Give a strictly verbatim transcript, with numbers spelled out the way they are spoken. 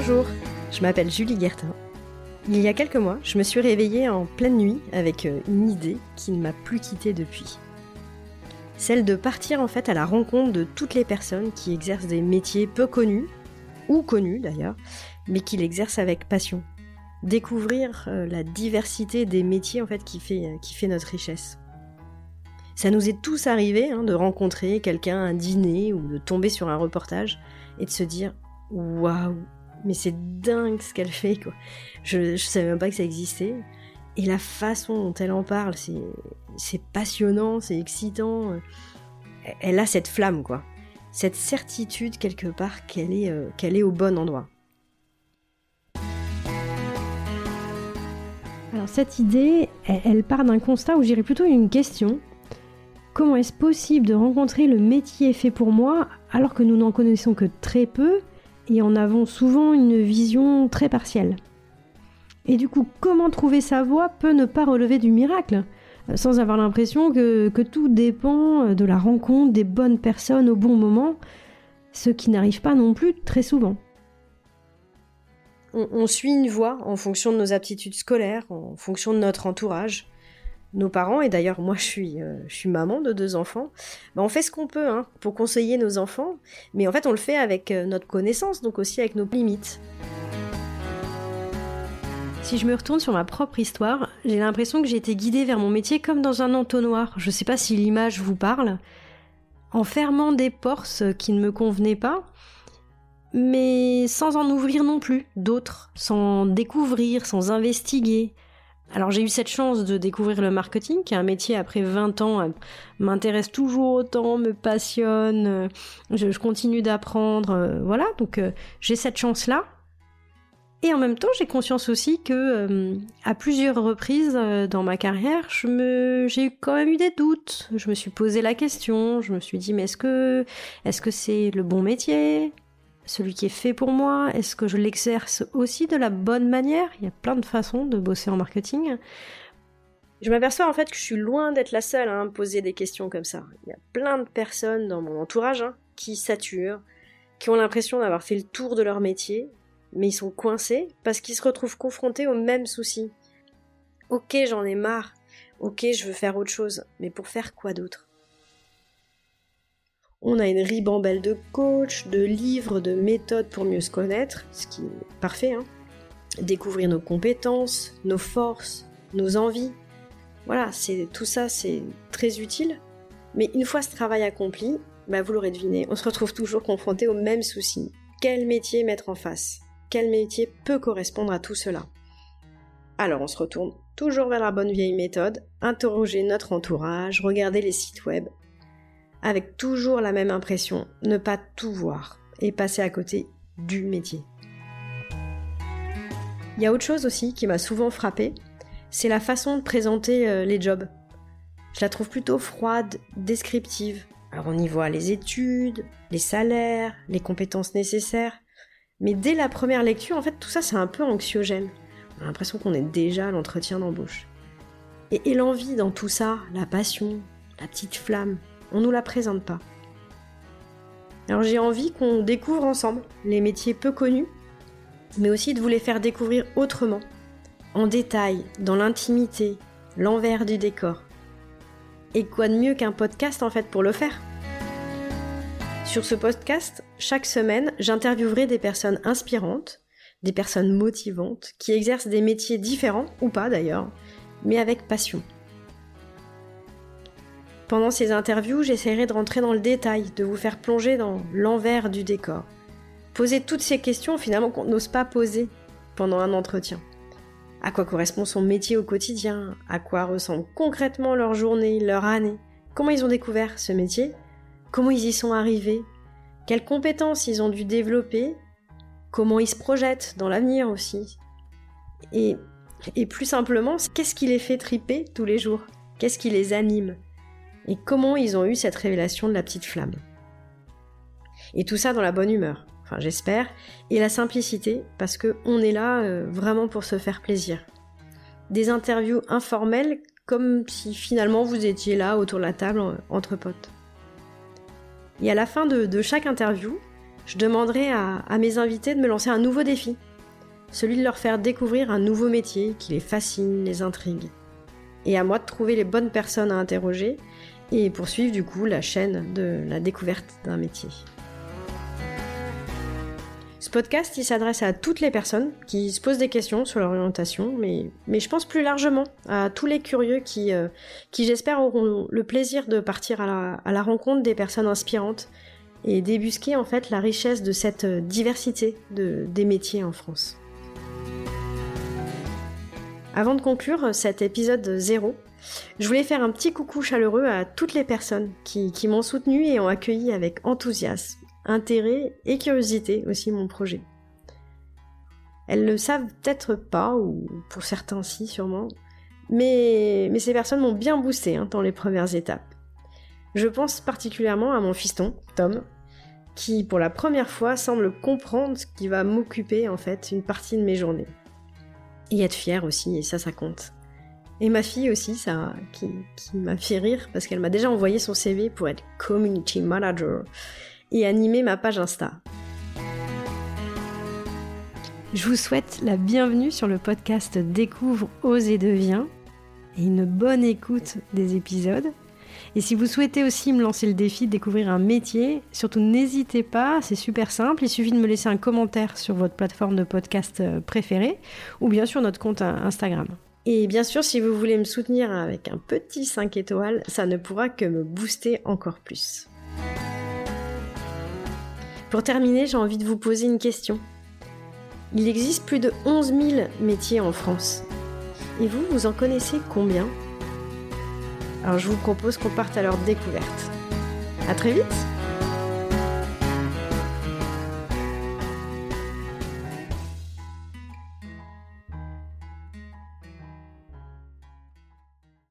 Bonjour, je m'appelle Julie Guertin. Il y a quelques mois, je me suis réveillée en pleine nuit avec une idée qui ne m'a plus quittée depuis. Celle de partir en fait à la rencontre de toutes les personnes qui exercent des métiers peu connus, ou connus d'ailleurs, mais qui l'exercent avec passion. Découvrir euh, la diversité des métiers en fait qui fait, qui fait notre richesse. Ça nous est tous arrivé hein, de rencontrer quelqu'un à un dîner ou de tomber sur un reportage et de se dire « Waouh, mais c'est dingue ce qu'elle fait quoi. Je, je savais même pas que ça existait. » Et la façon dont elle en parle, c'est, c'est passionnant, c'est excitant. Elle a cette flamme quoi. Cette certitude quelque part qu'elle est, euh, qu'elle est au bon endroit. Alors cette idée, elle, elle part d'un constat où j'irais plutôt une question. Comment est-ce possible de rencontrer le métier fait pour moi alors que nous n'en connaissons que très peu et en avons souvent une vision très partielle ? Et du coup, comment trouver sa voie peut ne pas relever du miracle, sans avoir l'impression que, que tout dépend de la rencontre des bonnes personnes au bon moment, ce qui n'arrive pas non plus très souvent. On, on suit une voie en fonction de nos aptitudes scolaires, en fonction de notre entourage. Nos parents, et d'ailleurs moi je suis, euh, je suis maman de deux enfants, ben on fait ce qu'on peut hein, pour conseiller nos enfants, mais en fait on le fait avec euh, notre connaissance, donc aussi avec nos limites. Si je me retourne sur ma propre histoire, j'ai l'impression que j'ai été guidée vers mon métier comme dans un entonnoir. Je sais pas si l'image vous parle. En fermant des portes qui ne me convenaient pas, mais sans en ouvrir non plus d'autres, sans découvrir, sans investiguer. Alors j'ai eu cette chance de découvrir le marketing, qui est un métier après vingt ans, m'intéresse toujours autant, me passionne, je, je continue d'apprendre, euh, voilà, donc euh, j'ai cette chance-là. Et en même temps, j'ai conscience aussi que euh, à plusieurs reprises euh, dans ma carrière, je me, j'ai eu quand même eu des doutes. Je me suis posé la question, je me suis dit mais est-ce que, est-ce que c'est le bon métier ? Celui qui est fait pour moi, est-ce que je l'exerce aussi de la bonne manière ? Il y a plein de façons de bosser en marketing. Je m'aperçois en fait que je suis loin d'être la seule hein, à me poser des questions comme ça. Il y a plein de personnes dans mon entourage hein, qui saturent, qui ont l'impression d'avoir fait le tour de leur métier, mais ils sont coincés parce qu'ils se retrouvent confrontés aux mêmes soucis. Ok, j'en ai marre. Ok, je veux faire autre chose. Mais pour faire quoi d'autre ? On a une ribambelle de coachs, de livres, de méthodes pour mieux se connaître, ce qui est parfait, hein. Découvrir nos compétences, nos forces, nos envies. Voilà, c'est, tout ça c'est très utile. Mais une fois ce travail accompli, bah vous l'aurez deviné, on se retrouve toujours confronté aux mêmes soucis. Quel métier mettre en face ? Quel métier peut correspondre à tout cela ? Alors on se retourne toujours vers la bonne vieille méthode, interroger notre entourage, regarder les sites web, avec toujours la même impression, ne pas tout voir et passer à côté du métier. Il y a autre chose aussi qui m'a souvent frappée, c'est la façon de présenter euh, les jobs. Je la trouve plutôt froide, descriptive. Alors on y voit les études, les salaires, les compétences nécessaires, mais dès la première lecture, en fait, tout ça c'est un peu anxiogène. On a l'impression qu'on est déjà à l'entretien d'embauche. Et, et l'envie dans tout ça, la passion, la petite flamme, on nous la présente pas. Alors j'ai envie qu'on découvre ensemble les métiers peu connus, mais aussi de vous les faire découvrir autrement, en détail, dans l'intimité, l'envers du décor. Et quoi de mieux qu'un podcast en fait pour le faire ? Sur ce podcast, chaque semaine, j'interviewerai des personnes inspirantes, des personnes motivantes, qui exercent des métiers différents, ou pas d'ailleurs, mais avec passion. Pendant ces interviews, j'essaierai de rentrer dans le détail, de vous faire plonger dans l'envers du décor. Poser toutes ces questions finalement qu'on n'ose pas poser pendant un entretien. À quoi correspond son métier au quotidien ? À quoi ressemble concrètement leur journée, leur année ? Comment ils ont découvert ce métier ? Comment ils y sont arrivés ? Quelles compétences ils ont dû développer ? Comment ils se projettent dans l'avenir aussi ? Et, et plus simplement, qu'est-ce qui les fait triper tous les jours ? Qu'est-ce qui les anime ? Et comment ils ont eu cette révélation de la petite flamme. Et tout ça dans la bonne humeur, enfin j'espère, et la simplicité, parce qu'on est là euh, vraiment pour se faire plaisir. Des interviews informelles, comme si finalement vous étiez là autour de la table entre potes. Et à la fin de, de chaque interview, je demanderai à, à mes invités de me lancer un nouveau défi, celui de leur faire découvrir un nouveau métier qui les fascine, les intrigue. Et à moi de trouver les bonnes personnes à interroger et poursuivre du coup la chaîne de la découverte d'un métier. Ce podcast, il s'adresse à toutes les personnes qui se posent des questions sur leur orientation, mais, mais je pense plus largement à tous les curieux qui, euh, qui j'espère, auront le plaisir de partir à la, à la rencontre des personnes inspirantes et débusquer en fait la richesse de cette diversité de, des métiers en France. Avant de conclure cet épisode zéro, je voulais faire un petit coucou chaleureux à toutes les personnes qui, qui m'ont soutenu et ont accueilli avec enthousiasme, intérêt et curiosité aussi mon projet. Elles ne le savent peut-être pas, ou pour certains si sûrement, mais, mais ces personnes m'ont bien boosté hein, dans les premières étapes. Je pense particulièrement à mon fiston, Tom, qui pour la première fois semble comprendre ce qui va m'occuper en fait une partie de mes journées. Et être fier aussi, et ça, ça compte. Et ma fille aussi, ça, qui, qui m'a fait rire parce qu'elle m'a déjà envoyé son C V pour être Community Manager et animer ma page Insta. Je vous souhaite la bienvenue sur le podcast Découvre, Ose et Deviens et une bonne écoute des épisodes. Et si vous souhaitez aussi me lancer le défi de découvrir un métier, surtout n'hésitez pas, c'est super simple, il suffit de me laisser un commentaire sur votre plateforme de podcast préférée ou bien sur notre compte Instagram. Et bien sûr, si vous voulez me soutenir avec un petit cinq étoiles, ça ne pourra que me booster encore plus. Pour terminer, j'ai envie de vous poser une question. Il existe plus de onze mille métiers en France. Et vous, vous en connaissez combien ? Alors je vous propose qu'on parte à leur découverte. À très vite !